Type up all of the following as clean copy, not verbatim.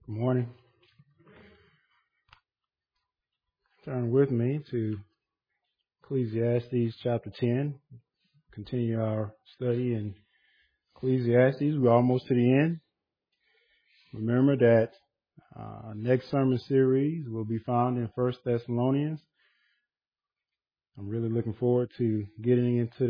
Good morning. Turn with me to Ecclesiastes chapter 10. Continue our study in Ecclesiastes. We're almost to the end. Remember that next sermon series will be found in 1 Thessalonians. I'm really looking forward to getting into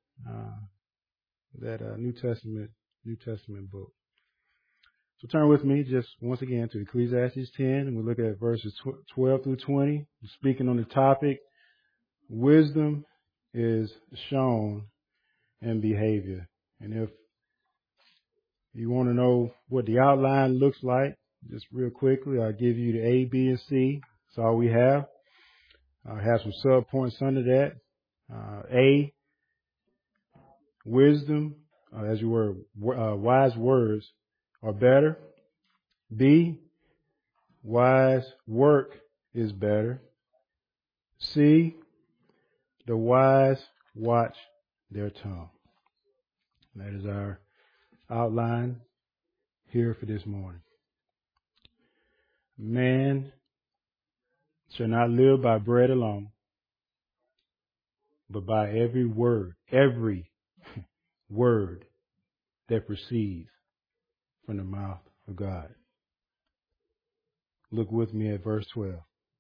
that New Testament book. So turn with me just once again to Ecclesiastes 10, and we'll look at verses 12 through 20. Speaking on the topic, wisdom is shown in behavior. And if you want to know what the outline looks like, just real quickly, I'll give you the A, B, and C. That's all we have. I have some sub-points under that. A, wisdom, as you were, wise words are better. B, wise work is better. C, the wise watch their tongue. That is our outline here for this morning. Man shall not live by bread alone, but by every word that proceeds from the mouth of God. Look with me at verse 12.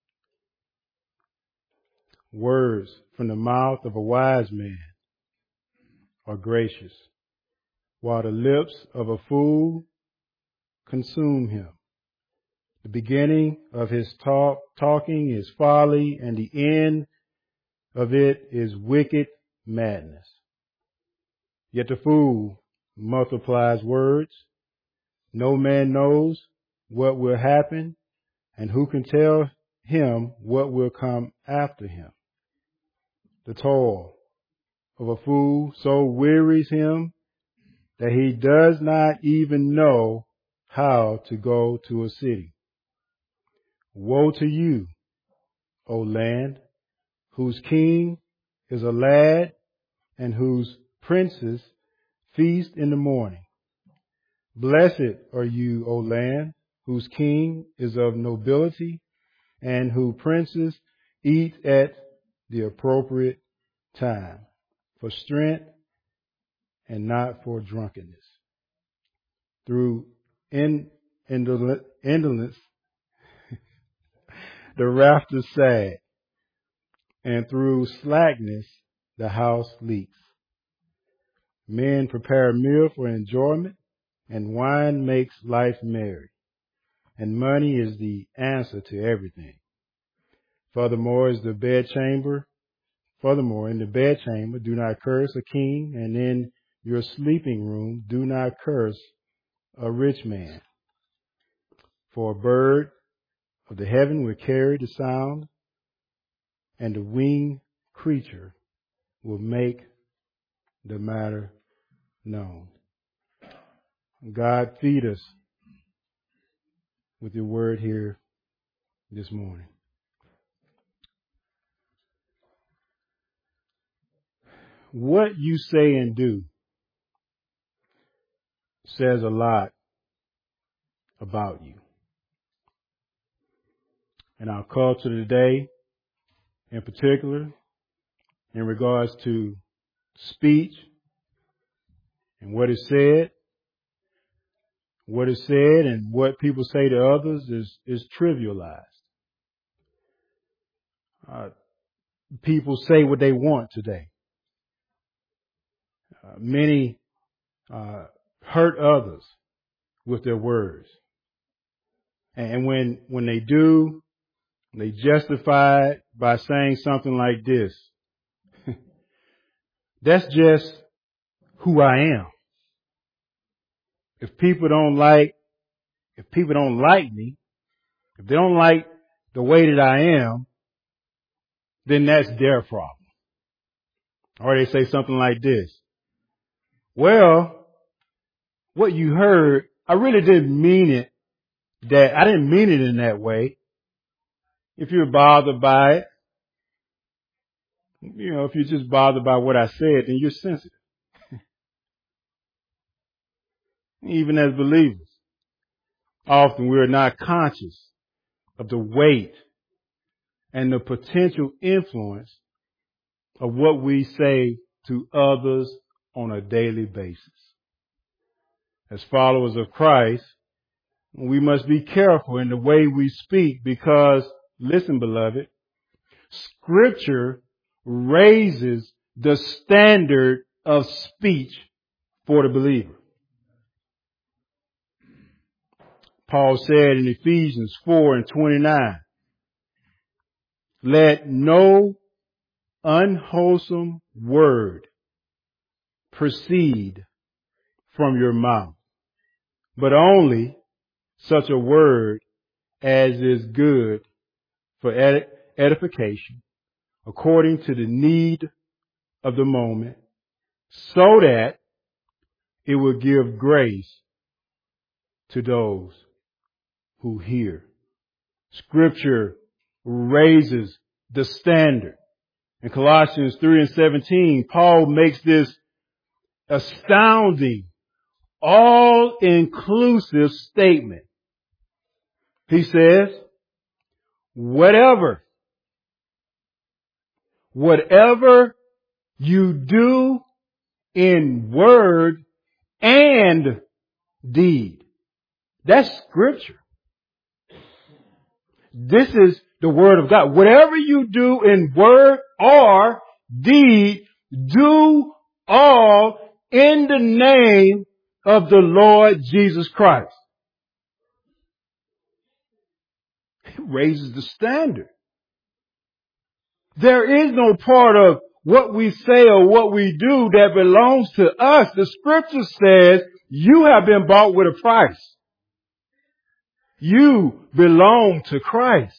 Words from the mouth of a wise man are gracious, while the lips of a fool consume him. The beginning of his talking is folly, and the end of it is wicked madness. Yet the fool multiplies words. No man knows what will happen, and who can tell him what will come after him? The toil of a fool so wearies him that he does not even know how to go to a city. Woe to you, O land, whose king is a lad and whose princes feast in the morning. Blessed are you, O land, whose king is of nobility and whose princes eat at the appropriate time, for strength and not for drunkenness. Through indolence, the rafters sag, and through slackness, the house leaks. Men prepare a meal for enjoyment, and wine makes life merry, and money is the answer to everything. Furthermore, in the bedchamber, do not curse a king, and in your sleeping room, do not curse a rich man. For a bird of the heaven will carry the sound, and the winged creature will make the matter known. God, feed us with your word here this morning. What you say and do says a lot about you. In our culture today, in particular, in regards to speech and what is said and what people say to others is trivialized. People say what they want today. Many hurt others with their words. And when they do, they justify it by saying something like this. That's just who I am. If people don't like me, if they don't like the way that I am, then that's their problem. Or they say something like this. Well, what you heard, I really didn't mean it I didn't mean it in that way. If you're bothered by it, if you're just bothered by what I said, then you're sensitive. Even as believers. often we are not conscious of the weight and the potential influence of what we say to others on a daily basis. As followers of Christ, we must be careful in the way we speak because, listen, beloved, Scripture raises the standard of speech for the believer. Paul said in Ephesians 4:29, let no unwholesome word proceed from your mouth, but only such a word as is good for edification, according to the need of the moment, so that it will give grace to those who hear. Scripture raises the standard. In Colossians 3:17, Paul makes this astounding, all-inclusive statement. He says, whatever you do in word and deed. That's Scripture. This is the Word of God. Whatever you do in word or deed, do all in the name of the Lord Jesus Christ. It raises the standard. There is no part of what we say or what we do that belongs to us. The Scripture says you have been bought with a price. You belong to Christ.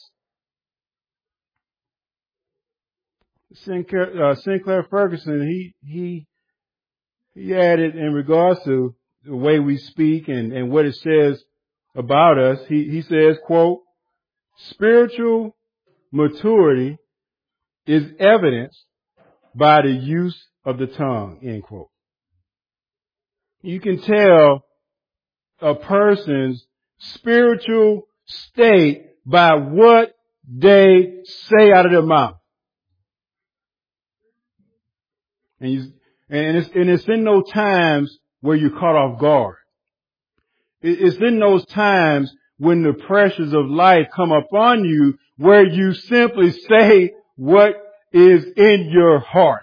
Sinclair Ferguson, he added in regards to the way we speak and what it says about us. He says, quote, spiritual maturity is evidenced by the use of the tongue, end quote. You can tell a person's spiritual state by what they say out of their mouth. And it's in those times where you're caught off guard. It's in those times when the pressures of life come upon you where you simply say what is in your heart.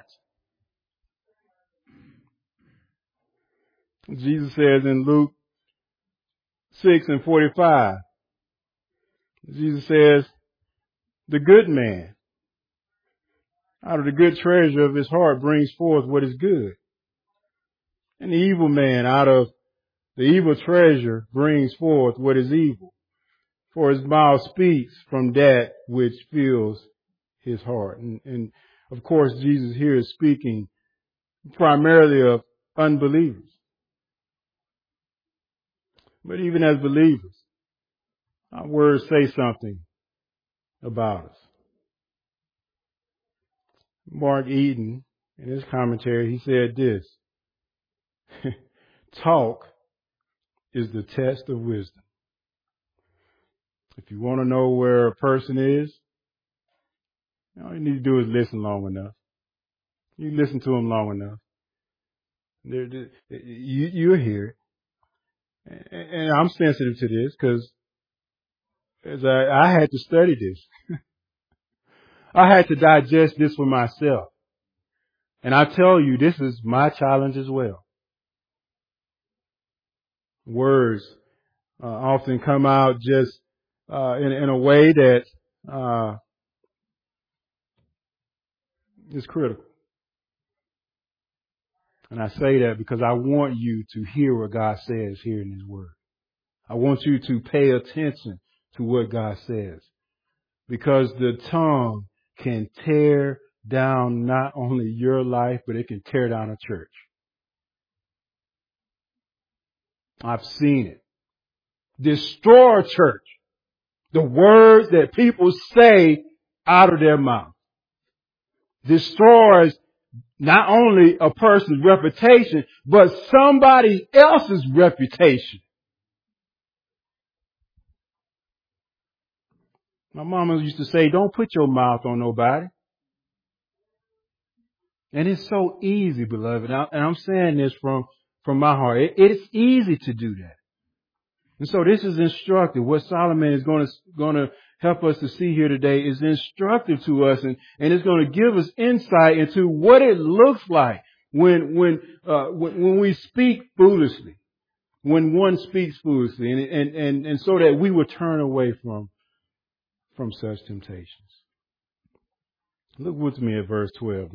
Jesus says in Luke 6:45, Jesus says, the good man out of the good treasure of his heart brings forth what is good. And the evil man out of the evil treasure brings forth what is evil. For his mouth speaks from that which fills his heart. And of course, Jesus here is speaking primarily of unbelievers. But even as believers, our words say something about us. Mark Eden, in his commentary, he said this, talk is the test of wisdom. If you want to know where a person is, all you need to do is listen long enough. You listen to them long enough. You'll hear it. And I'm sensitive to this because as I had to study this. I had to digest this for myself. And I tell you, this is my challenge as well. Words often come out just in a way that is critical. And I say that because I want you to hear what God says here in His Word. I want you to pay attention to what God says. Because the tongue can tear down not only your life, but it can tear down a church. I've seen it. Destroy a church. The words that people say out of their mouth destroys not only a person's reputation, but somebody else's reputation. My mama used to say, don't put your mouth on nobody. And it's so easy, beloved. And I'm saying this from my heart. It's easy to do that. And so this is instructive. What Solomon is going to help us to see here today is instructive to us, and it's going to give us insight into what it looks like when we speak foolishly, when one speaks foolishly, and so that we would turn away from such temptations. Look with me at verse 12.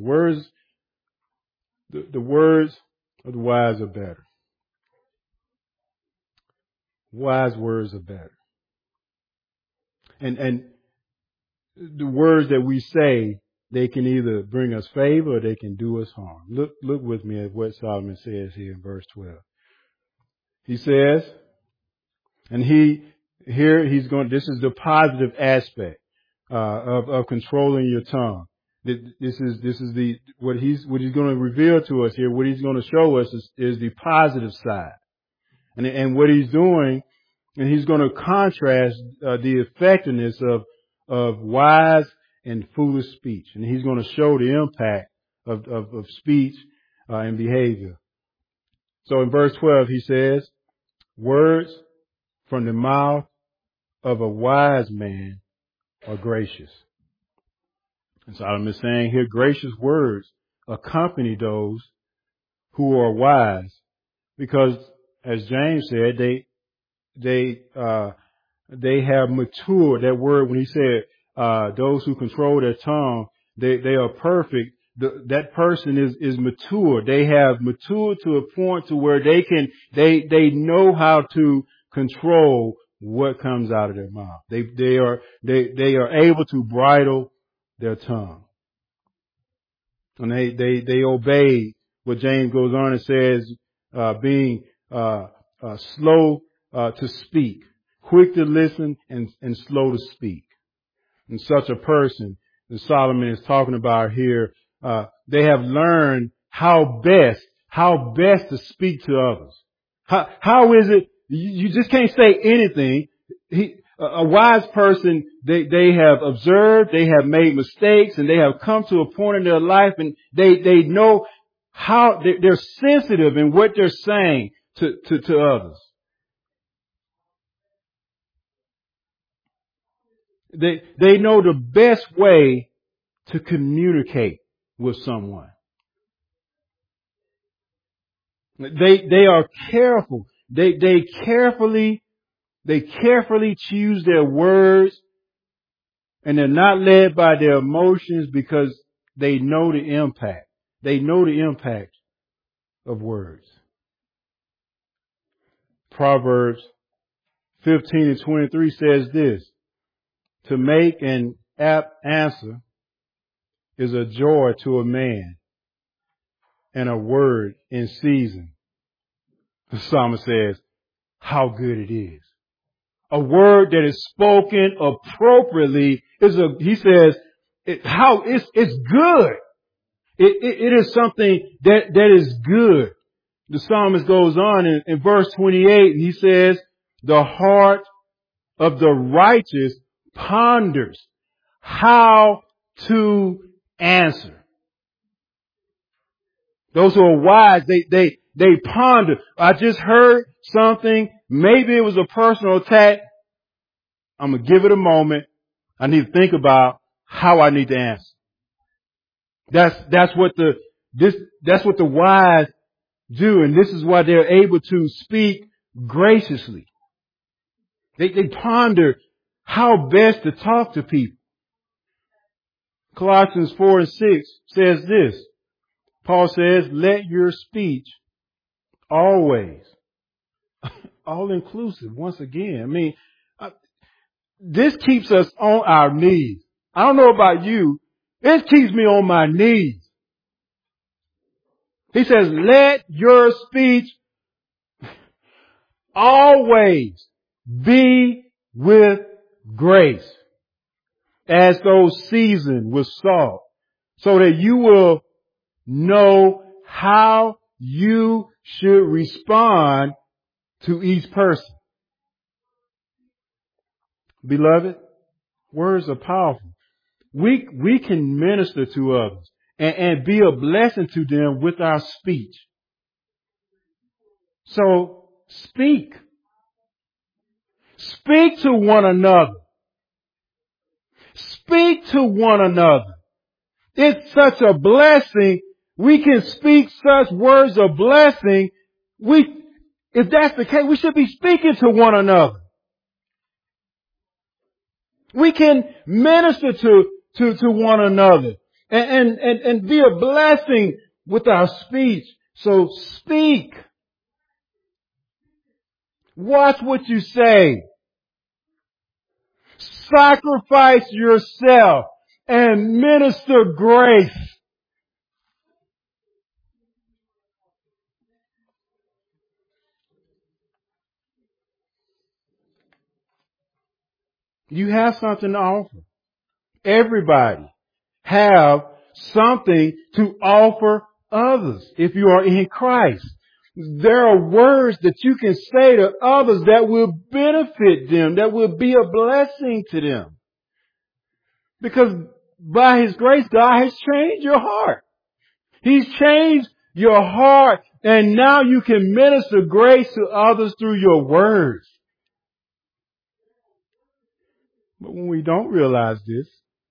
The words of the wise are better. Wise words are better. And the words that we say, they can either bring us favor or they can do us harm. Look with me at what Solomon says here in verse 12. He says, and this is the positive aspect of controlling your tongue. This is what he's going to reveal to us here. What he's going to show us is the positive side, and what he's doing, and he's going to contrast the effectiveness of wise and foolish speech, and he's going to show the impact of speech and behavior. So in verse 12 he says, "Words from the mouth of a wise man are gracious." And Solomon is saying here, gracious words accompany those who are wise, because, as James said, they have matured. That word, when he said those who control their tongue, they are perfect. That person is mature. They have matured to a point to where they know how to control what comes out of their mouth. They are able to bridle their tongue. And they obey what James goes on and says, being slow to speak, quick to listen, and slow to speak. And such a person that Solomon is talking about here, they have learned how best to speak to others. How is it? You just can't say anything. A wise person, they have observed, they have made mistakes, and they have come to a point in their life, and they know how they're sensitive in what they're saying to others. They know the best way to communicate with someone. They are careful. They carefully choose their words, and they're not led by their emotions, because they know the impact. They know the impact of words. Proverbs 15:23 says this: "To make an apt answer is a joy to a man, and a word in season." The psalmist says, how good it is. A word that is spoken appropriately it's good. It is something that is good. The psalmist goes on in verse 28, and he says, "The heart of the righteous ponders how to answer." Those who are wise, they ponder. I just heard something. Maybe it was a personal attack. I'm going to give it a moment. I need to think about how I need to answer. That's what the wise do, and this is why they're able to speak graciously. They ponder how best to talk to people. Colossians 4:6 says this. Paul says, "Let your speech always," all inclusive. Once again, I mean, this keeps us on our knees. I don't know about you. It keeps me on my knees. He says, "Let your speech always be with grace, as though seasoned with salt, so that you will know how you should respond to each person." Beloved, Words are powerful. We can minister to others and be a blessing to them with our speech. So speak. Speak to one another. Speak to one another. It's such a blessing. We can speak such words of blessing. If that's the case, we should be speaking to one another. We can minister to one another and be a blessing with our speech. So speak. Watch what you say. Sacrifice yourself and minister grace. You have something to offer. Everybody have something to offer others if you are in Christ. There are words that you can say to others that will benefit them, that will be a blessing to them. Because by His grace, God has changed your heart. He's changed your heart, and now you can minister grace to others through your words. But when we don't realize this,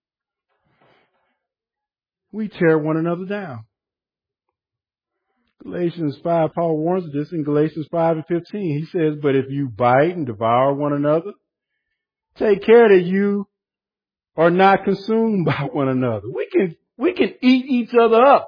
we tear one another down. Galatians 5, Paul warns us this in Galatians 5 and 15. He says, but if you bite and devour one another, take care that you are not consumed by one another. We can eat each other up.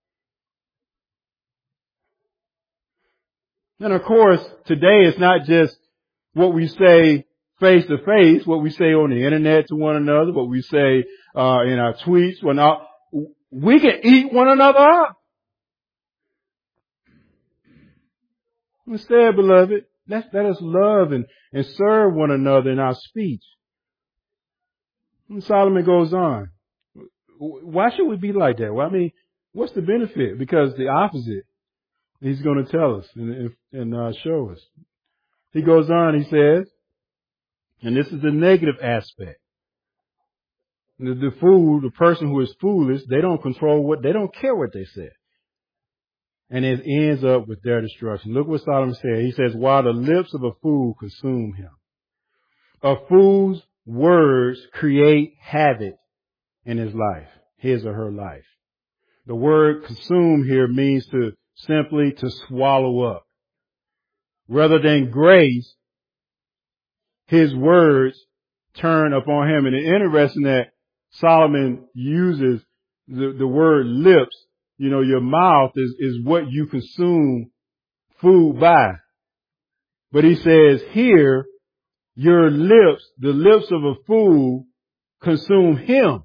And of course, today it's not just what we say face to face, what we say on the internet to one another, what we say in our tweets. We can eat one another up. Instead, beloved, let us love and serve one another in our speech. And Solomon goes on. Why should we be like that? Well, I mean, what's the benefit? Because the opposite, he's going to tell us and show us. He goes on, he says, and this is the negative aspect. The person who is foolish, they don't care what they say. And it ends up with their destruction. Look what Solomon said. He says, while the lips of a fool consume him, a fool's words create havoc in his life, his or her life. The word consume here means simply to swallow up. Rather than grace, his words turn upon him. And it's interesting that Solomon uses the word lips. You know, your mouth is what you consume food by. But he says here, your lips, the lips of a fool, consume him.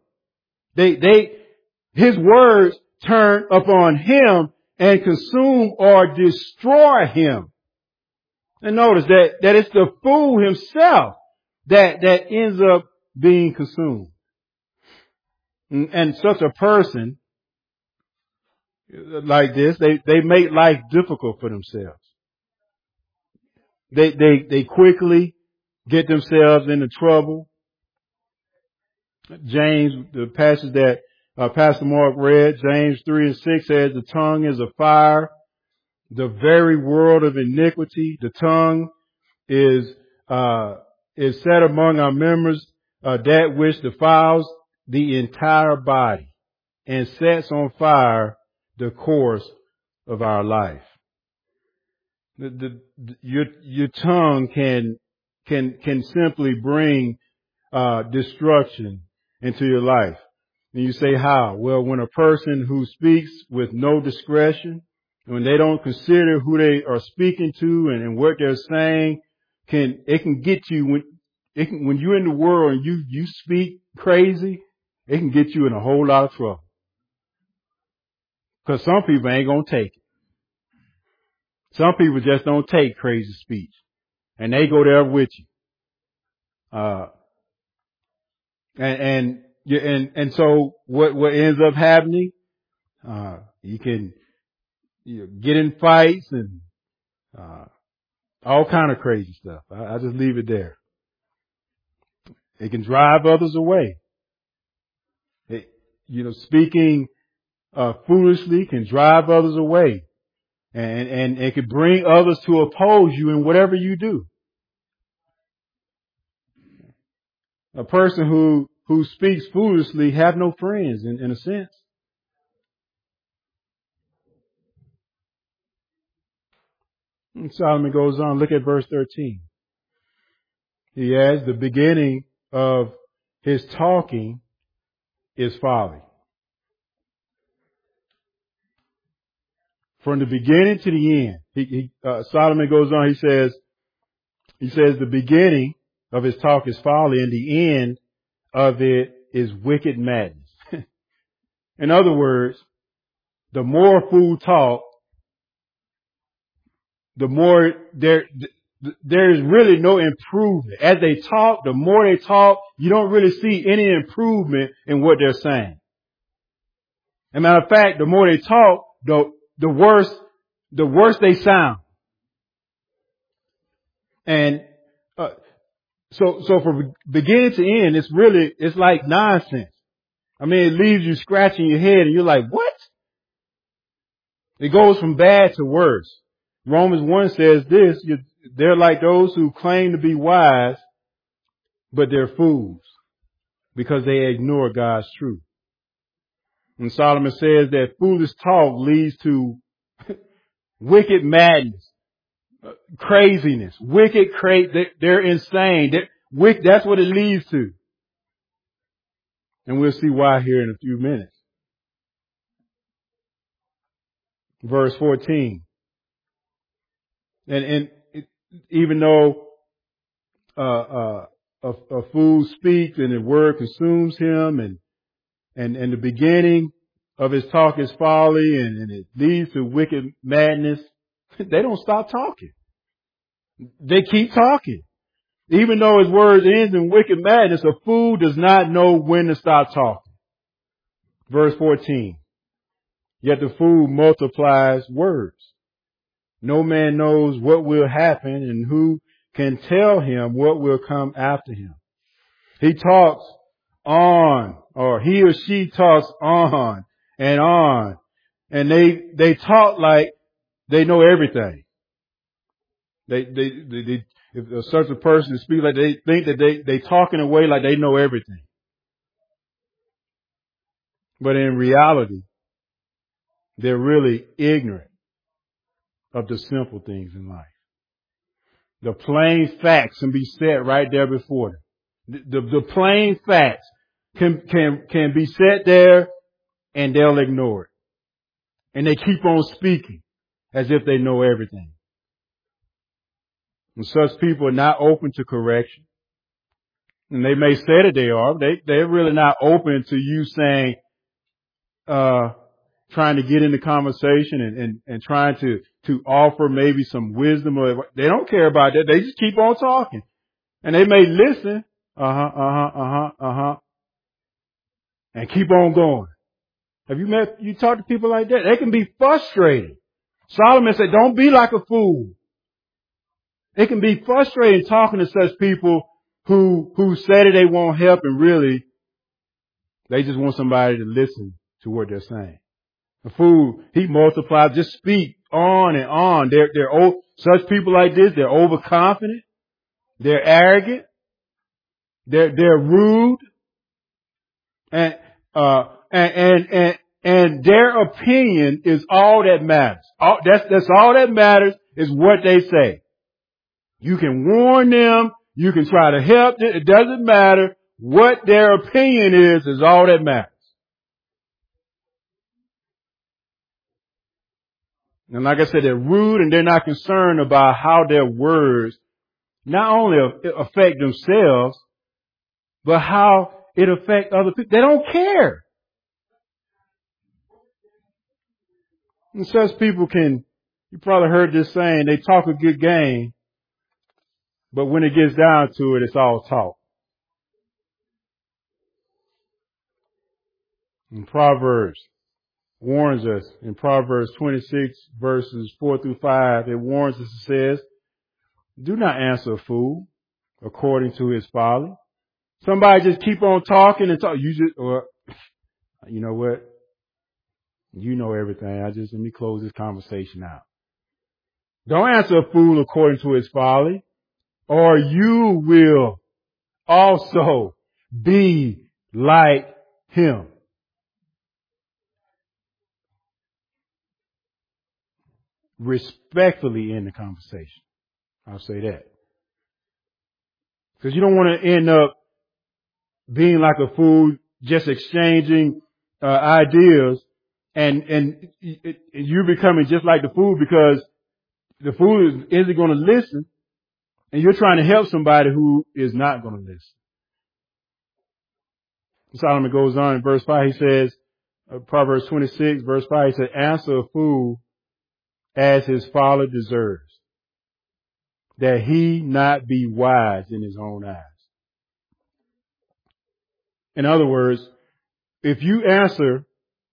His words turn upon him and consume or destroy him. And notice that it's the fool himself that ends up being consumed. And such a person like this, they make life difficult for themselves. They quickly get themselves into trouble. James, the passage that Pastor Mark read, James 3 and 6 says, the tongue is a fire, the very world of iniquity. The tongue is set among our members, that which defiles the entire body and sets on fire the course of our life. Your tongue can simply bring destruction into your life. And you say how? Well, when a person who speaks with no discretion, when they don't consider who they are speaking to and what they're saying, it can get you when you're in the world and you speak crazy, it can get you in a whole lot of trouble. Because some people ain't gonna take it. Some people just don't take crazy speech, and they go there with you. And so what ends up happening? You can get in fights and all kind of crazy stuff. I just leave it there. It can drive others away. Speaking foolishly can drive others away. And it can bring others to oppose you in whatever you do. A person who speaks foolishly have no friends in a sense. And Solomon goes on, look at verse 13. He adds, the beginning of his talking is folly. From the beginning to the end, Solomon goes on, he says the beginning of his talk is folly and the end of it is wicked madness. In other words, the more fool talk, the more there is really no improvement. As they talk, the more they talk, you don't really see any improvement in what they're saying. As a matter of fact, the more they talk, the worse they sound. And so from beginning to end, it's like nonsense. I mean, it leaves you scratching your head and you're like, what? It goes from bad to worse. Romans 1 says this, they're like those who claim to be wise, but they're fools because they ignore God's truth. And Solomon says that foolish talk leads to wicked madness, craziness, they're insane. That's what it leads to. And we'll see why here in a few minutes. Verse 14. And even though a fool speaks and the word consumes him, and the beginning of his talk is folly, and it leads to wicked madness, they don't stop talking. They keep talking. Even though his words ends in wicked madness, a fool does not know when to stop talking. Verse 14. Yet the fool multiplies words. No man knows what will happen, and who can tell him what will come after him. He talks on, or he or she talks on, and they talk like they know everything. If a certain person speaks like they think that they talk in a way like they know everything. But in reality, they're really ignorant of the simple things in life. The plain facts can be set right there before them. The plain facts can be set there and they'll ignore it. And they keep on speaking as if they know everything. And such people are not open to correction. And they may say that they are. They're really not open to you saying, trying to get in the conversation and trying to offer maybe some wisdom, or they don't care about that. They just keep on talking. And they may listen, and keep on going. Have you talked to people like that? They can be frustrated. Solomon said, don't be like a fool. It can be frustrating talking to such people who say that they want help and really they just want somebody to listen to what they're saying. A fool, he multiplies, just speak on and on. Such people like this, they're overconfident. They're arrogant. They're rude. And their opinion is all that matters. That's all that matters is what they say. You can warn them. You can try to help them. It doesn't matter. What their opinion is all that matters. And like I said, they're rude and they're not concerned about how their words not only affect themselves, but how it affects other people. They don't care. And such people you probably heard this saying, they talk a good game, but when it gets down to it, it's all talk. And Proverbs warns us in Proverbs 26 verses 4 through 5, it warns us, it says, do not answer a fool according to his folly, Somebody just keep on talking and talk. Or you know what? You know everything. Let me close this conversation out. Don't answer a fool according to his folly, or you will also be like him. Respectfully end the conversation. I'll say that. Because you don't want to end up being like a fool, just exchanging ideas, and you're becoming just like the fool because the fool isn't going to listen, and you're trying to help somebody who is not going to listen. Solomon goes on in verse 5, he says, Proverbs 26, verse 5, he said, answer a fool as his folly deserves, that he not be wise in his own eyes. In other words, if you answer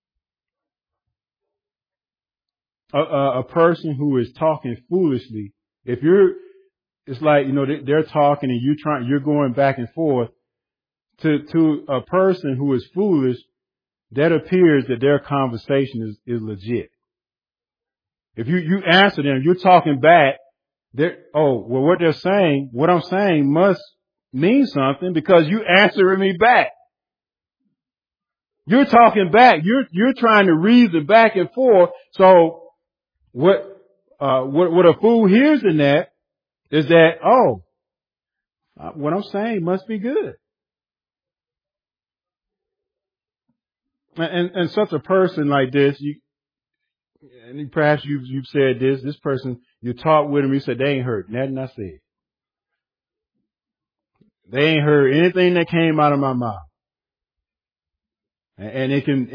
a person who is talking foolishly, it's like, they're talking and you're going back and forth to a person who is foolish, that appears that their conversation is legit. If you answer them, you're talking back, what I'm saying must mean something because you answering me back. You're talking back. You're trying to reason back and forth. So what a fool hears in that is that, what I'm saying must be good. And such a person like this, perhaps you've said this person, you talk with him, you said they ain't heard nothing I said. They ain't heard anything that came out of my mouth. And it can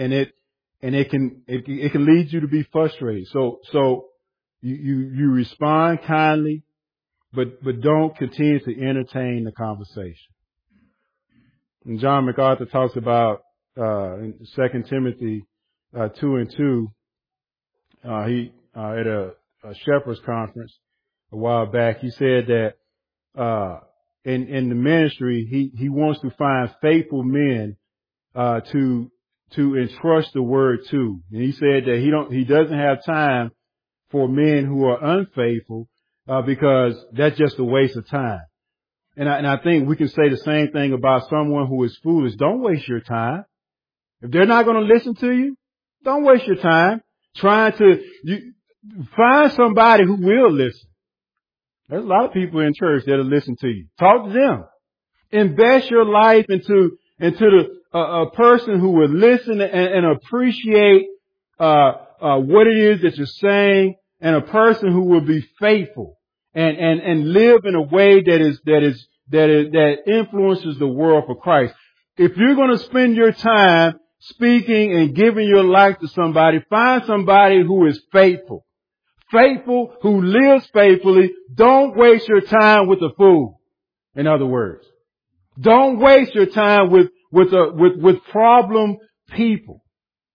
lead you to be frustrated. So you respond kindly, but don't continue to entertain the conversation. And John MacArthur talks about in 2 Timothy 2:2. He at a shepherd's conference a while back, he said that in the ministry he wants to find faithful men to entrust the word to. And he said that he doesn't have time for men who are unfaithful because that's just a waste of time. And I think we can say the same thing about someone who is foolish. Don't waste your time. If they're not going to listen to you, don't waste your time trying to find somebody who will listen. There's a lot of people in church that'll listen to you. Talk to them. Invest your life into a person who will listen and appreciate what it is that you're saying, and a person who will be faithful and live in a way that influences the world for Christ. If you're going to spend your time speaking and giving your life to somebody, find somebody who is faithful. Faithful, who lives faithfully. Don't waste your time with a fool. In other words, don't waste your time with problem people.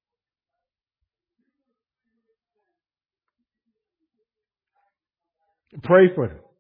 Pray for them.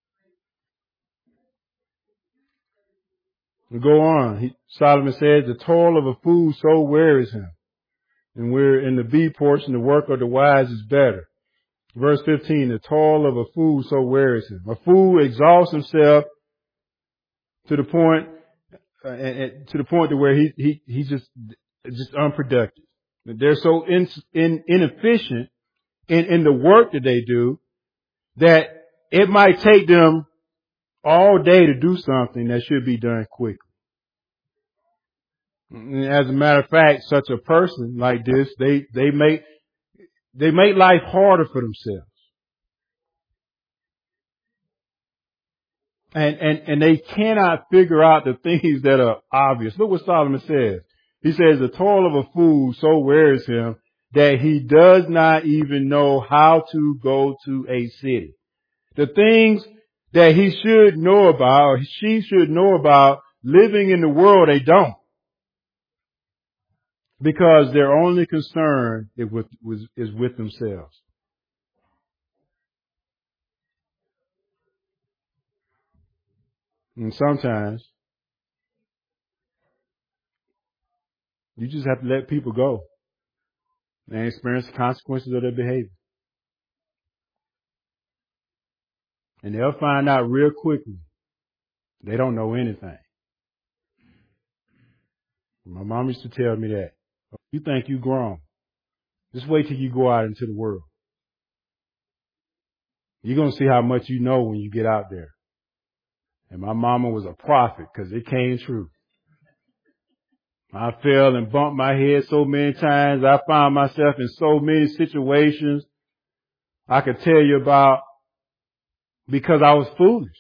We go on. Solomon says, the toil of a fool so wearies him. And we're in the B portion, the work of the wise is better. Verse 15, the toil of a fool so wearies him. A fool exalts himself to the point to where he's just unproductive. They're so inefficient in the work that they do that it might take them all day to do something that should be done quickly. As a matter of fact, such a person like this, they make life harder for themselves. And they cannot figure out the things that are obvious. Look what Solomon says. He says, the toil of a fool so wearies him that he does not even know how to go to a city. The things that he should know about, or she should know about living in the world, they don't. Because their only concern is with themselves. And sometimes You just have to let people go and experience the consequences of their behavior. And they'll find out real quickly they don't know anything. My mom used to tell me that. You think you grown. Just wait till you go out into the world. You're going to see how much you know when you get out there. And my mama was a prophet because it came true. I fell and bumped my head so many times. I found myself in so many situations I could tell you about because I was foolish.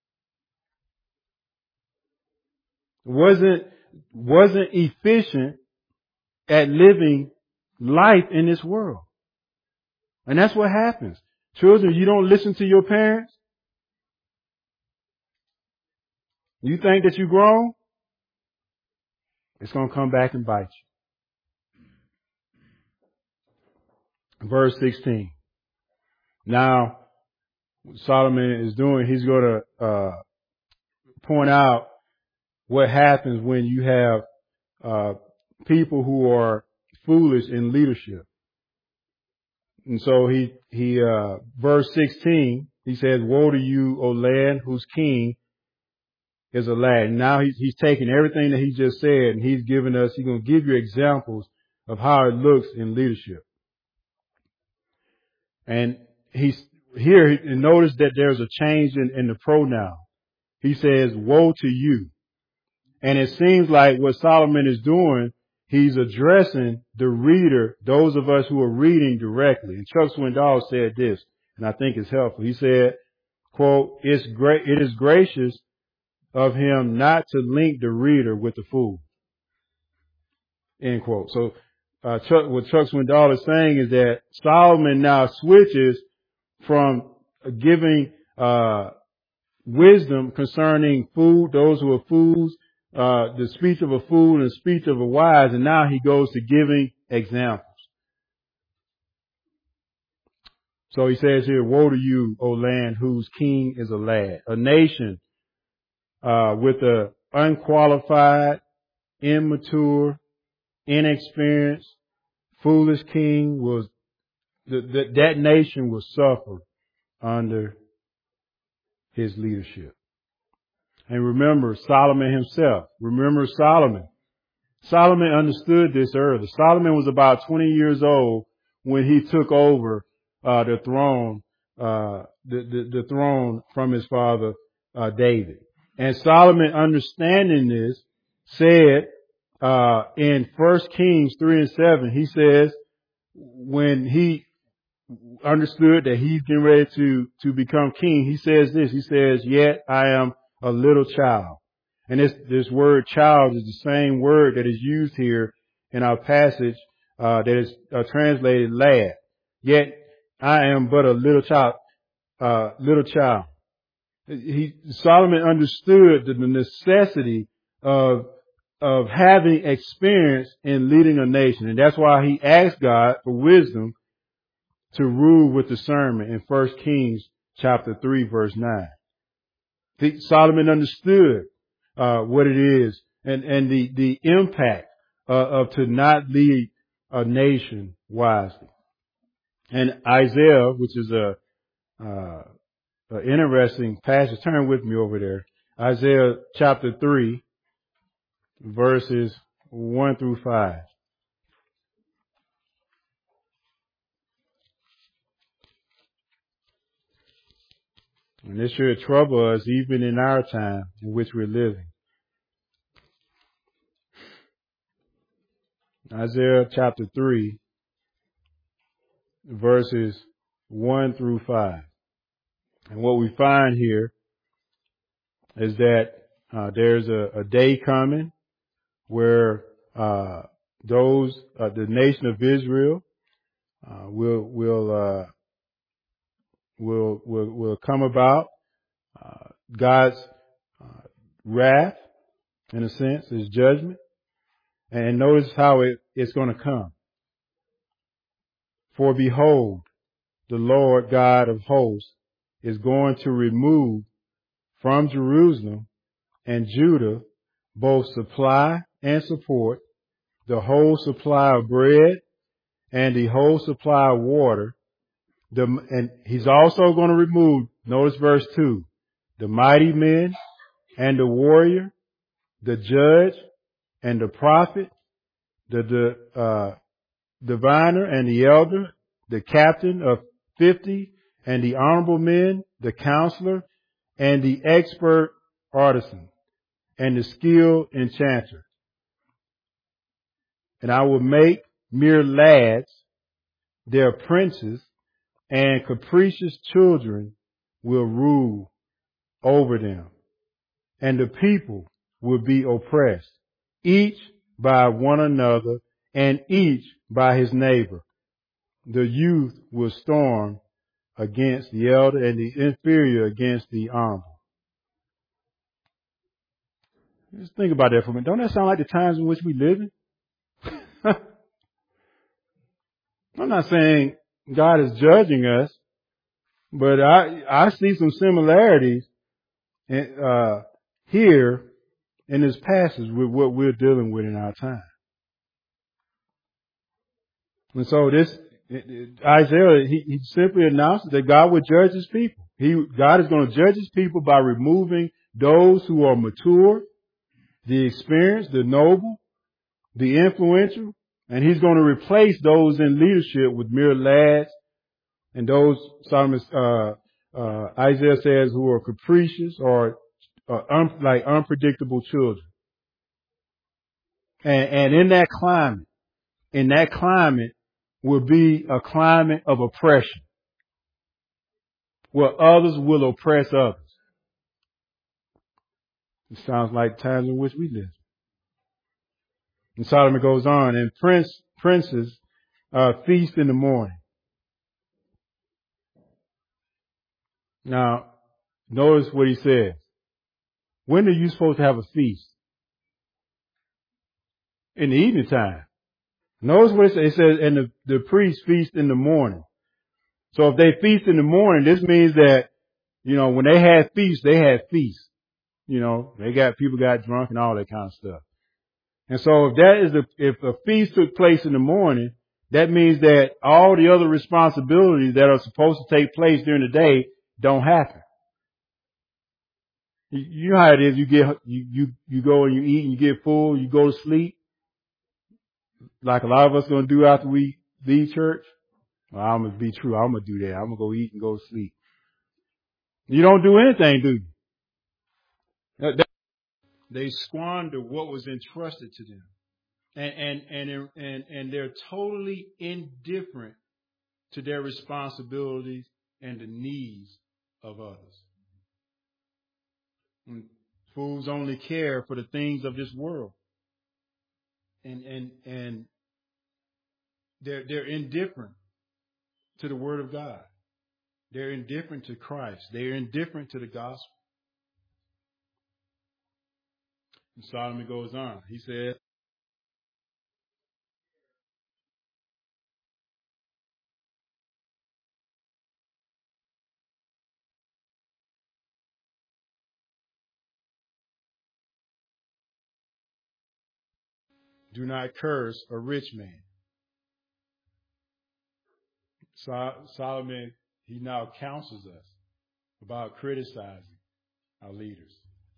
Wasn't efficient at living life in this world. And that's what happens. Children, you don't listen to your parents. You think that you're grown. It's going to come back and bite you. Verse 16. Now, what Solomon is doing, he's going to point out what happens when you have people who are foolish in leadership. And so verse 16, he says, "Woe to you, O land, whose king is a lad." Now he's taking everything that he just said and he's going to give you examples of how it looks in leadership. And he's here, and notice that there's a change in the pronoun. He says, "Woe to you." And it seems like what Solomon is doing, he's addressing the reader, those of us who are reading directly. And Chuck Swindoll said this, and I think it's helpful. He said, quote, "It is gracious of him not to link the reader with the fool." End quote. So what Chuck Swindoll is saying is that Solomon now switches from giving wisdom concerning those who are fools, the speech of a fool and the speech of a wise, and now he goes to giving examples. So he says here, "Woe to you, O land, whose king is a lad." A nation with a unqualified, immature, inexperienced, foolish king that nation will suffer under his leadership. And remember Solomon himself. Remember Solomon. Solomon understood this early. Solomon was about 20 years old when he took over the throne from his father David. And Solomon, understanding this, said in 1 Kings 3:7, he says, when he understood that he's getting ready to become king, he says this. He says, "Yet I am a little child." And this word child is the same word that is used here in our passage that is translated lad. "Yet I am but a little child." Solomon understood the necessity of having experience in leading a nation. And that's why he asked God for wisdom to rule with discernment in 1 Kings chapter 3, verse 9. Solomon understood what it is and the impact of to not lead a nation wisely. And Isaiah, which is an interesting passage, turn with me over there. Isaiah chapter 3, verses 1 through 5. And this should trouble us even in our time in which we're living. Isaiah chapter 3, verses 1 through 5. And what we find here is that there's a day coming where the nation of Israel will come about. God's wrath, in a sense, is judgment. And notice how it's going to come. "For behold, the Lord God of hosts is going to remove from Jerusalem and Judah both supply and support, the whole supply of bread and the whole supply of water. And he's also going to remove, notice verse 2, the mighty men and the warrior, the judge and the prophet, the diviner and the elder, the captain of 50 and the honorable men, the counselor and the expert artisan and the skilled enchanter. And I will make mere lads their princes, and capricious children will rule over them. And the people will be oppressed, each by one another, and each by his neighbor. The youth will storm against the elder, and the inferior against the honorable. Just think about that for a minute. Don't that sound like the times in which we live in? I'm not saying God is judging us, but I see some similarities here in this passage with what we're dealing with in our time. And so Isaiah, he simply announces that God would judge his people. God is going to judge his people by removing those who are mature, the experienced, the noble, the influential, and he's going to replace those in leadership with mere lads and those, Isaiah says, who are capricious or like unpredictable children. And in that climate will be a climate of oppression, where others will oppress others. It sounds like times in which we live. And Solomon goes on, and princes feast in the morning. Now, notice what he says. When are you supposed to have a feast? In the evening time. Notice what it says. It says, and the priests feast in the morning. So if they feast in the morning, this means that, when they had feasts, they had feasts. People got drunk and all that kind of stuff. And so if a feast took place in the morning, that means that all the other responsibilities that are supposed to take place during the day don't happen. You know how it is. You go and you eat and you get full, you go to sleep. Like a lot of us going to do after we leave church. Well, I'm going to be true. I'm going to do that. I'm going to go eat and go to sleep. You don't do anything, do you? They squander what was entrusted to them. And they're totally indifferent to their responsibilities and the needs of others. And fools only care for the things of this world. And they're indifferent to the Word of God. They're indifferent to Christ. They're indifferent to the gospel. And Solomon goes on. He says, do not curse a rich man. Solomon, he now counsels us about criticizing our leaders.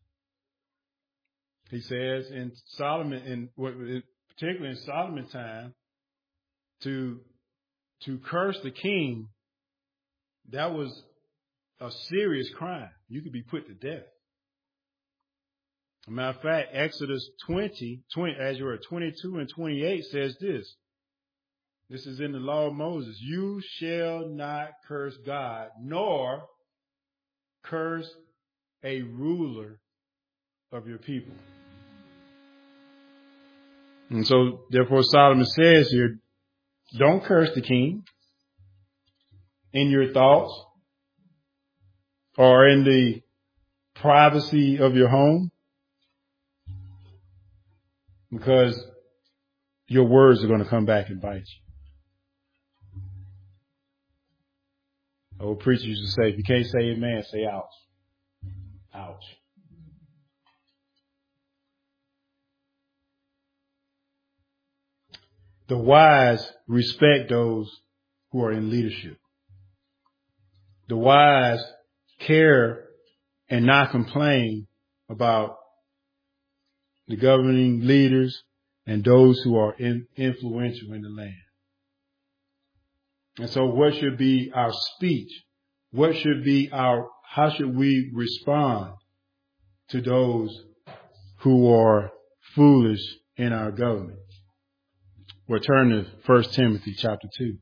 He says particularly in Solomon's time, to curse the king, that was a serious crime. You could be put to death. As a matter of fact, Exodus 20, as you were 22 and 28 says this. This is in the law of Moses. You shall not curse God, nor curse a ruler of your people. And so, therefore, Solomon says here, don't curse the king in your thoughts or in the privacy of your home, because your words are going to come back and bite you. Old preachers used to say, if you can't say amen, say ouch. Ouch. The wise respect those who are in leadership. The wise care and not complain about the governing leaders and those who are influential in the land. And so what should be our speech? How should we respond to those who are foolish in our government? We'll turn to 1 Timothy chapter 2.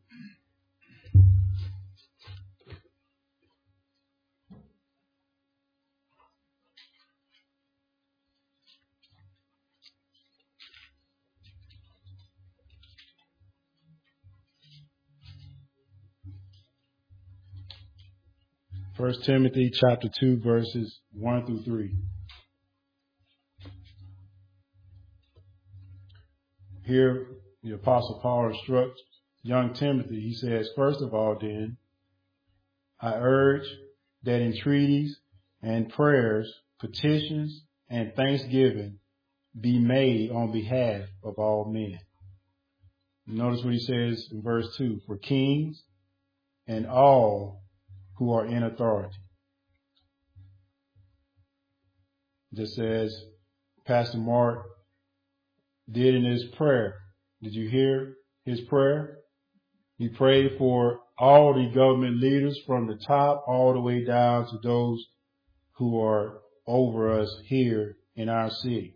First Timothy chapter 2, verses 1 through 3. Here, the Apostle Paul instructs young Timothy. He says, first of all, then, I urge that entreaties and prayers, petitions and thanksgiving be made on behalf of all men. Notice what he says in verse 2, for kings and all who are in authority. Just as Pastor Mark did in his prayer. Did you hear his prayer? He prayed for all the government leaders from the top all the way down to those who are over us here in our city.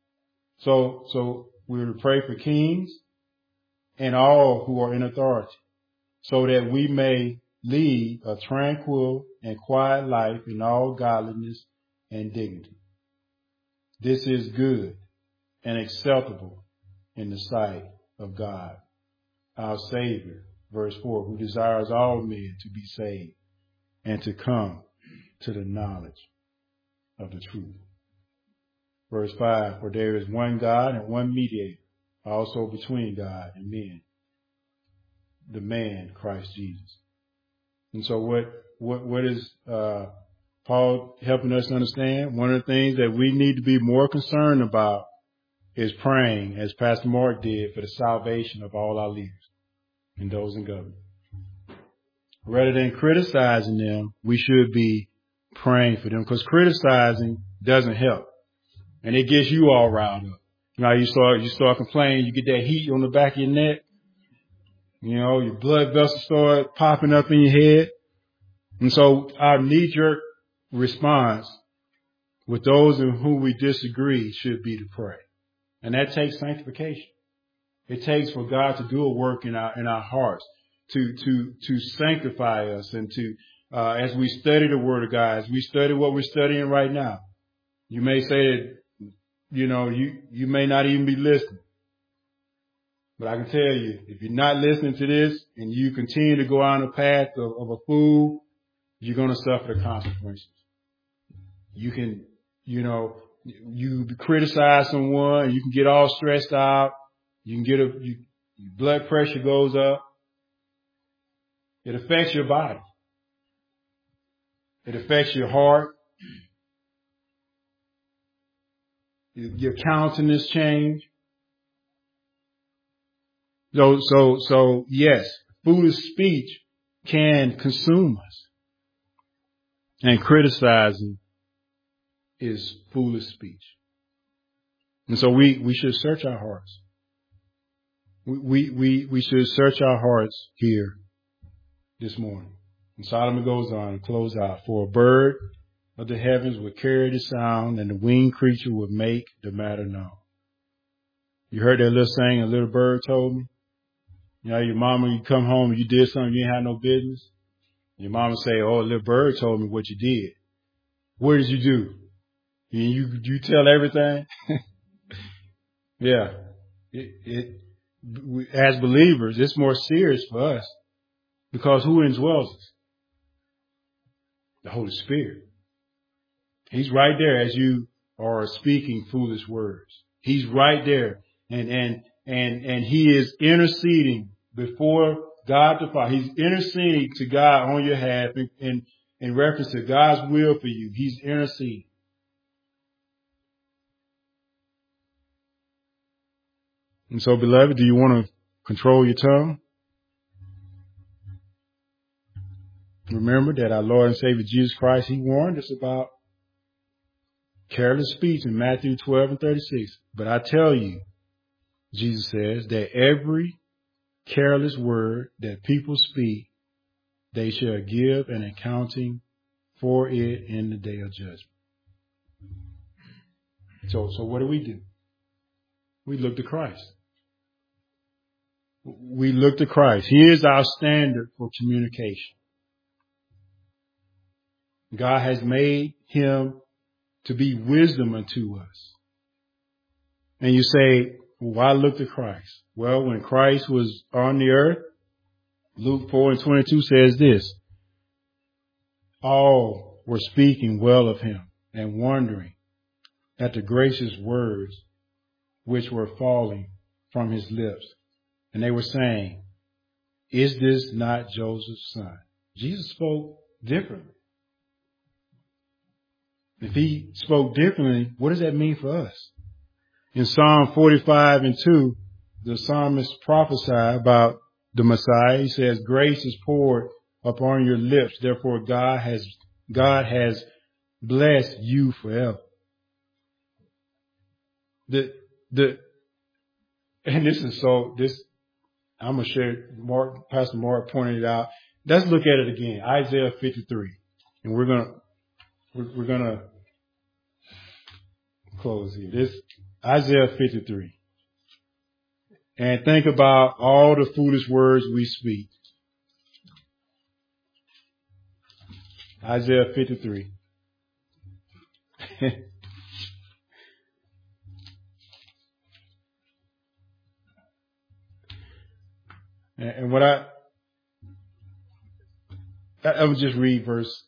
So we will pray for kings and all who are in authority so that we may lead a tranquil and quiet life in all godliness and dignity. This is good and acceptable in the sight of God, our Savior, verse 4, who desires all men to be saved and to come to the knowledge of the truth. Verse 5, for there is one God and one mediator, also between God and men, the man Christ Jesus. And so what is Paul helping us understand? One of the things that we need to be more concerned about is praying, as Pastor Mark did, for the salvation of all our leaders and those in government. Rather than criticizing them, we should be praying for them, because criticizing doesn't help. And it gets you all riled up. You know, you start complaining, you get that heat on the back of your neck. You know, your blood vessels start popping up in your head. And so our knee-jerk response with those in whom we disagree should be to pray. And that takes sanctification. It takes for God to do a work in our hearts, to sanctify us, and to as we study the Word of God, as we study what we're studying right now. You may say that, you know, you may not even be listening. But I can tell you, if you're not listening to this and you continue to go on the path of a fool, you're going to suffer the consequences. You can, you criticize someone, you can get all stressed out. You can get your blood pressure goes up. It affects your body. It affects your heart. Your countenance change. So yes, foolish speech can consume us. And criticizing is foolish speech. And so we should search our hearts. We should search our hearts here this morning. And Solomon goes on to close out. For a bird of the heavens would carry the sound, and the winged creature would make the matter known. You heard that little saying, a little bird told me? You know, your mama, you come home and you did something you ain't had no business. Your mama say, oh, a little bird told me what you did. What did you do? You tell everything? Yeah. As believers, it's more serious for us, because who indwells us? The Holy Spirit. He's right there as you are speaking foolish words. He's right there. And he is interceding before God the Father. He's interceding to God on your behalf in reference to God's will for you. He's interceding. And so, beloved, do you want to control your tongue. Remember that our Lord and Savior Jesus Christ, he warned us about careless speech in Matthew 12:36. But I tell you, Jesus says, that every careless word that people speak, they shall give an accounting for it in the day of judgment. So what do? We look to Christ. We look to Christ. He is our standard for communication. God has made him to be wisdom unto us. And you say, why look to Christ? Well, when Christ was on the earth, Luke 4:22 says this: all were speaking well of him and wondering at the gracious words which were falling from his lips. And they were saying, is this not Joseph's son? Jesus spoke differently. If he spoke differently, what does that mean for us? In Psalm 45:2, the psalmist prophesied about the Messiah. He says, grace is poured upon your lips. Therefore, God has blessed you forever. And I'm going to share, Pastor Mark pointed it out. Let's look at it again. Isaiah 53. And we're going to close here. This Isaiah 53. And think about all the foolish words we speak. Isaiah 53. And what I would just read verses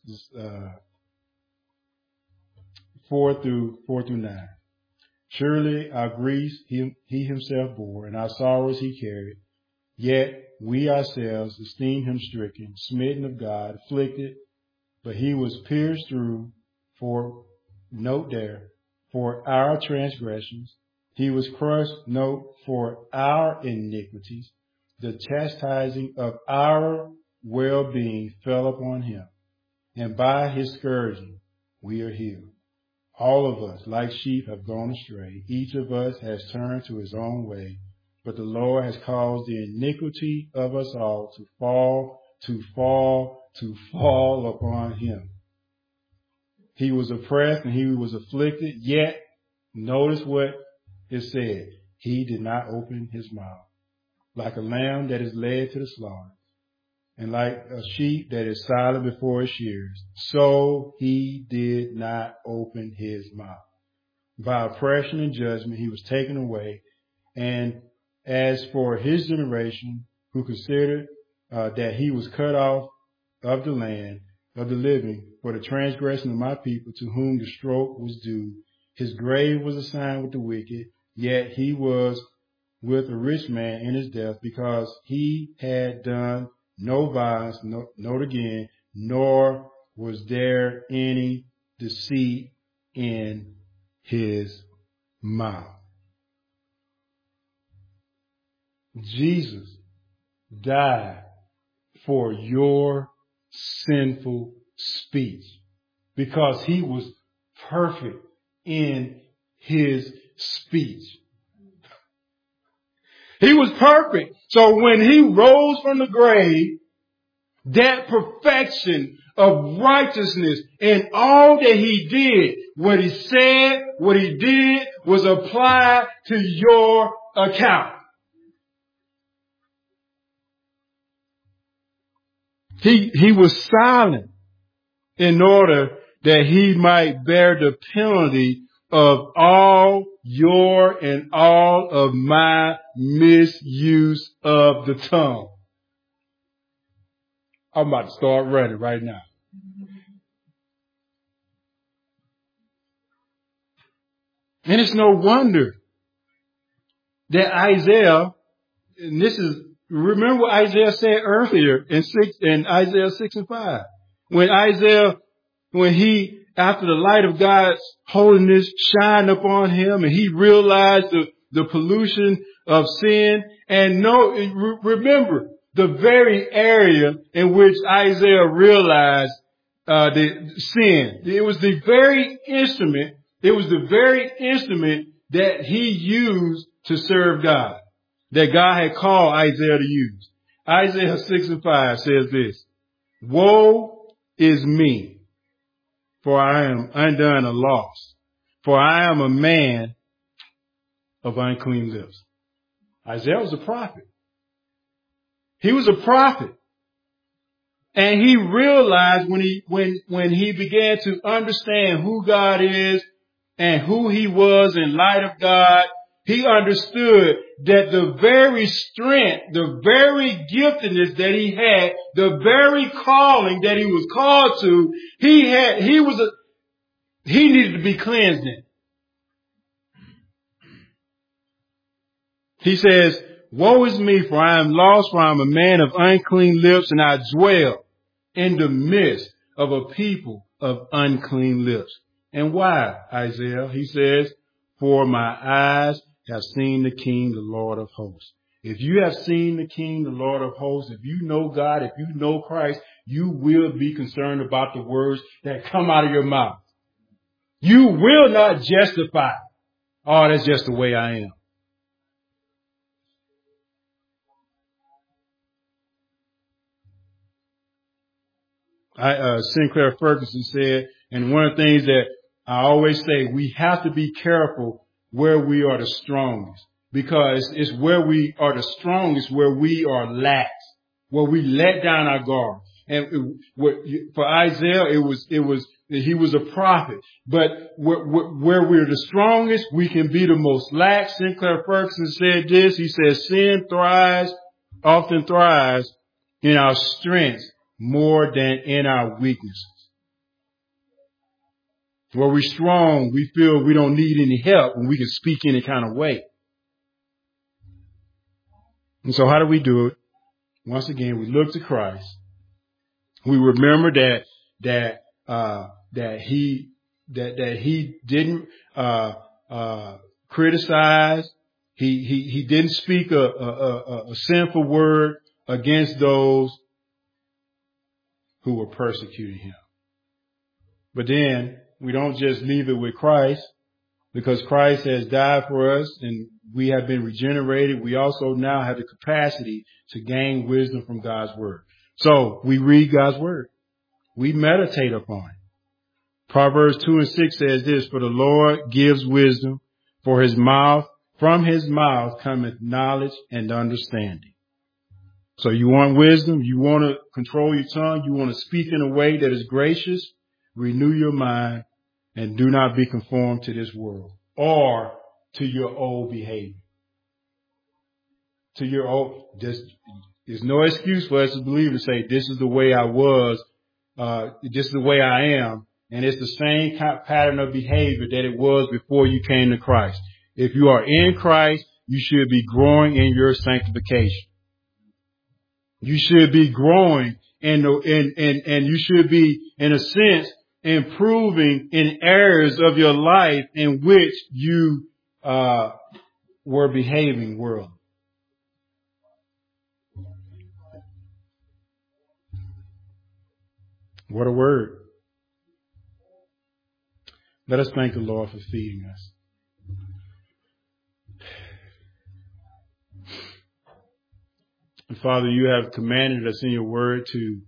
4 through 9. Surely our griefs he himself bore, and our sorrows he carried. Yet we ourselves esteemed him stricken, smitten of God, afflicted. But he was pierced through for our transgressions. He was crushed, for our iniquities. The chastising of our well-being fell upon him, and by his scourging we are healed. All of us, like sheep, have gone astray. Each of us has turned to his own way, but the Lord has caused the iniquity of us all to fall upon him. He was oppressed and he was afflicted, yet notice what it said. He did not open his mouth. Like a lamb that is led to the slaughter, and like a sheep that is silent before his shearers, so he did not open his mouth. By oppression and judgment he was taken away. And as for his generation, who considered that he was cut off of the land of the living for the transgression of my people, to whom the stroke was due, his grave was assigned with the wicked, yet he was with a rich man in his death, because he had done no violence, note again, nor was there any deceit in his mouth. Jesus died for your sinful speech because he was perfect in his speech. He was perfect. So when he rose from the grave, that perfection of righteousness in all that he did, what he said, what he did, was applied to your account. He was silent in order that he might bear the penalty of all your and all of my misuse of the tongue. I'm about to start running right now. And it's no wonder that Isaiah, and remember what Isaiah said earlier in Isaiah 6:5. When he, after the light of God's holiness shined upon him and he realized the pollution of sin. And remember the very area in which Isaiah realized the sin. It was the very instrument. It was the very instrument that he used to serve God, that God had called Isaiah to use. Isaiah 6:5 says this: "Woe is me, for I am undone and lost, for I am a man of unclean lips." Isaiah was a prophet. He was a prophet. And he realized when he began to understand who God is and who he was in light of God, he understood that the very strength, the very giftedness that he had, the very calling that he was called to, he needed to be cleansed in. He says, "Woe is me, for I am lost, for I am a man of unclean lips, and I dwell in the midst of a people of unclean lips." And why, Isaiah? He says, "For my eyes have seen the King, the Lord of hosts." If you have seen the King, the Lord of hosts, if you know God, if you know Christ, you will be concerned about the words that come out of your mouth. You will not justify, "Oh, that's just the way I am." Sinclair Ferguson said, and one of the things that I always say, we have to be careful where we are the strongest, because it's where we are the strongest where we are lax, where we let down our guard. And for Isaiah, he was a prophet, but where we're the strongest, we can be the most lax. Sinclair Ferguson said this. He says, "Sin often thrives in our strengths more than in our weaknesses." Where we're strong, we feel we don't need any help and we can speak any kind of way. And so how do we do it? Once again, we look to Christ. We remember that he didn't criticize. He didn't speak a sinful word against those who were persecuting him. But then we don't just leave it with Christ, because Christ has died for us and we have been regenerated. We also now have the capacity to gain wisdom from God's word. So we read God's word. We meditate upon it. Proverbs 2:6 says this: "For the Lord gives wisdom, from his mouth cometh knowledge and understanding." So you want wisdom, you want to control your tongue, you want to speak in a way that is gracious, renew your mind, and do not be conformed to this world or to your old behavior. There's no excuse for us to believe and say, "This is the way I was, this is the way I am," and it's the same pattern of behavior that it was before you came to Christ. If you are in Christ, you should be growing in your sanctification. You should be growing and you should be, in a sense, improving in areas of your life in which you were behaving worldly. What a word. Let us thank the Lord for feeding us. And Father, you have commanded us in your word to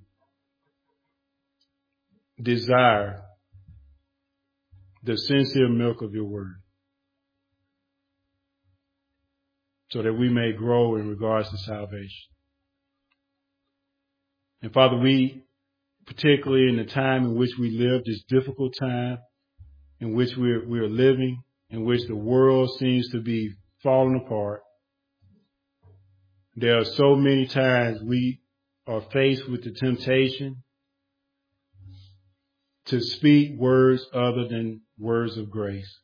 desire the sincere milk of your word, so that we may grow in regards to salvation. And Father, we, particularly in the time in which we live, this difficult time in which we are living, in which the world seems to be falling apart, there are so many times we are faced with the temptation to speak words other than words of grace.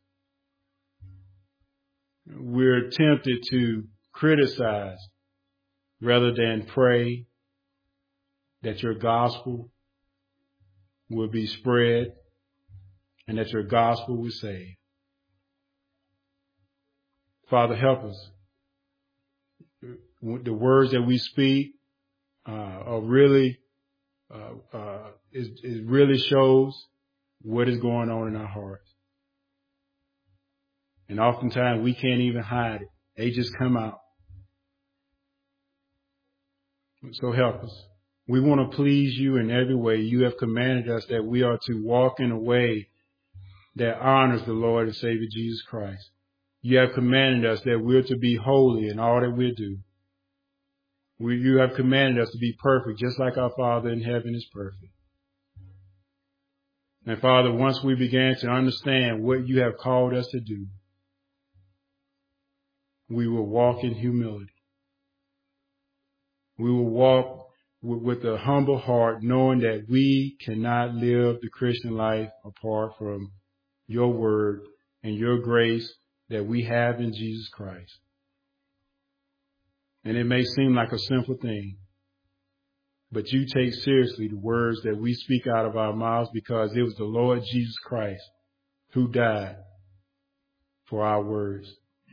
We're tempted to criticize rather than pray that your gospel will be spread and that your gospel will save. Father, help us. The words that we speak are really, it really shows what is going on in our hearts. And oftentimes we can't even hide it. They just come out. So help us. We want to please you in every way. You have commanded us that we are to walk in a way that honors the Lord and Savior Jesus Christ. You have commanded us that we're to be holy in all that we do. You have commanded us to be perfect, just like our Father in heaven is perfect. And Father, once we began to understand what you have called us to do, we will walk in humility. We will walk with a humble heart, knowing that we cannot live the Christian life apart from your word and your grace that we have in Jesus Christ. And it may seem like a simple thing, but you take seriously the words that we speak out of our mouths, because it was the Lord Jesus Christ who died for our words.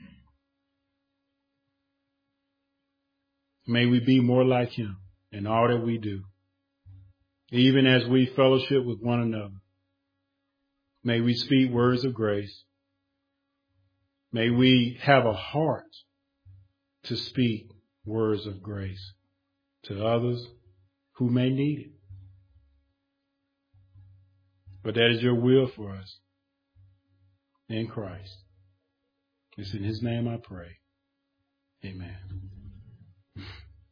May we be more like him in all that we do, even as we fellowship with one another. May we speak words of grace. May we have a heart to speak words of grace to others who may need it. But that is your will for us in Christ. It's in his name I pray. Amen.